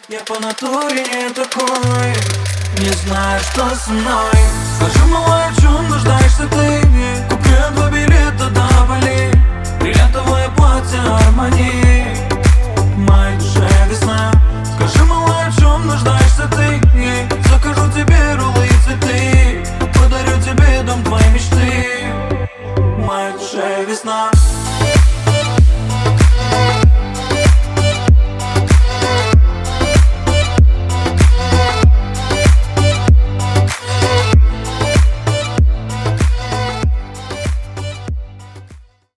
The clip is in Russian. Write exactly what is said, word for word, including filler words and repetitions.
Я по натуре не такой, не знаю, что со мной. Скажи, малой, в чем нуждаешься ты?